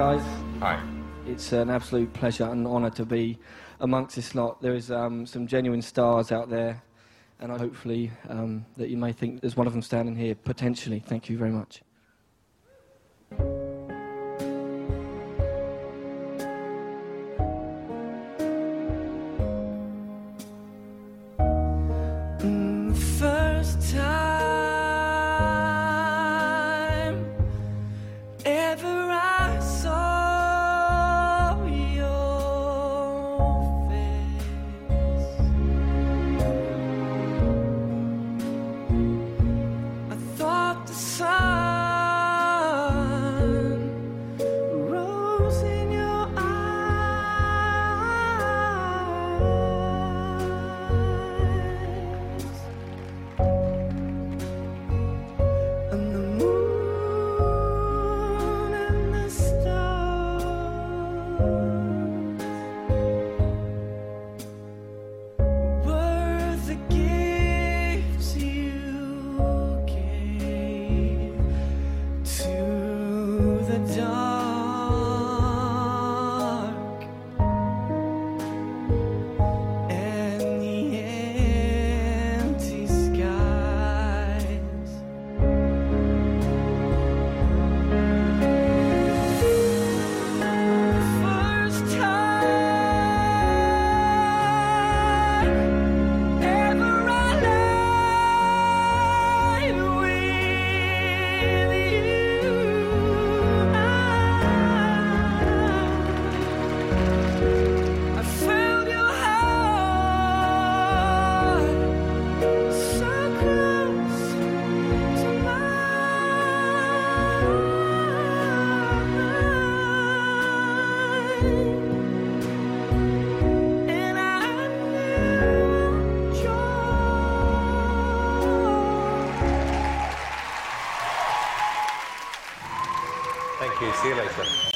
guys. Hi. It's an absolute pleasure and honour to be amongst this lot. There is some genuine stars out there, and hopefully that you may think there's one of them standing here, potentially. Thank you very much. First time ever I saw your face, I thought the sun rose in your eyes, and the moon and the stars were the gifts you gave to the dark and the empty skies. First time ever I lied with you. I felt your heart so close to mine, and I knew joy. Thank you. See you later.